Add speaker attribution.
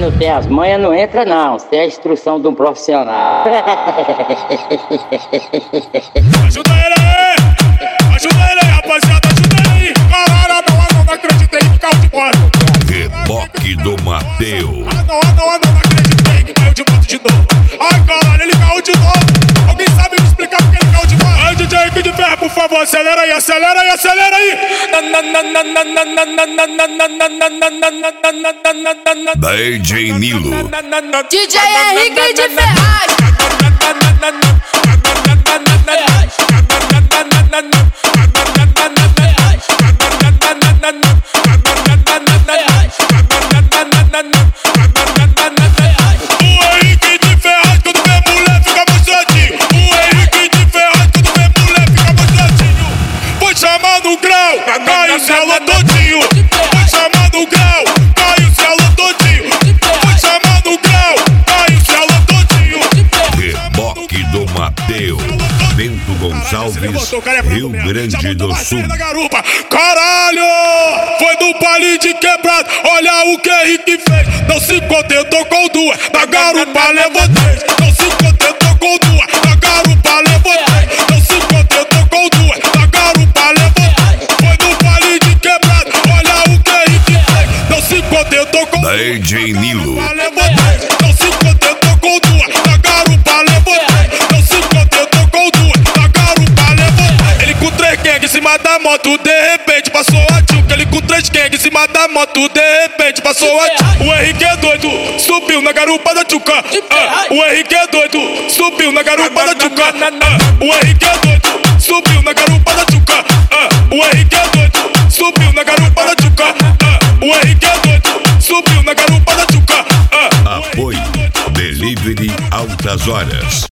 Speaker 1: não tem as manhas, não entra não. Você é a instrução de um profissional.
Speaker 2: Ajuda ele aí! Ajuda ele aí, rapaziada! Ajuda ele aí! Caralho, não acreditei que caiu de moto!
Speaker 3: Reboque do Mateus.
Speaker 2: Não acreditei que caiu de moto de novo! Ai, caralho, ele caiu de novo! Alguém sabe me explicar por que ele caiu de moto? Ai, DJ Rick de Ferro, por favor, acelera aí, acelera aí, acelera aí!
Speaker 3: DJ Nilo.
Speaker 4: DJ Henrique de Ferraz.
Speaker 2: Cai o céu todinho, foi chamando o grau, cai o céu todinho, foi chamando o grau, cai o céu todinho.
Speaker 3: Reboque do Mateus, Bento Gonçalves, Rio Grande do Sul.
Speaker 2: Caralho, foi no baile de quebrado, olha o que Henrique fez. Não se contentou com duas, na garupa levou três. Não se contentou com duas, na garupa levou três. Não se contentou com duas, na garupa levou três.
Speaker 3: DJ Nilo.
Speaker 2: Não se contentou com duas, na garupa levou três. Não se contentou com duas, na garupa levou três. Ele com três gangues em cima da moto, de repente passou a tchuca. Ele com três gangues em cima da moto, de repente passou a tchuca. O Henrique é doido, subiu na garupa da tchuca. O Henrique é doido, subiu na garupa da tchuca. O Henrique é doido, subiu na garupa da tchuca. O Henrique é doido, subiu na garupa da tchuca. O Henrique é doido, subiu na garupa da tchuca.
Speaker 3: Apoio Delivery Altas Horas.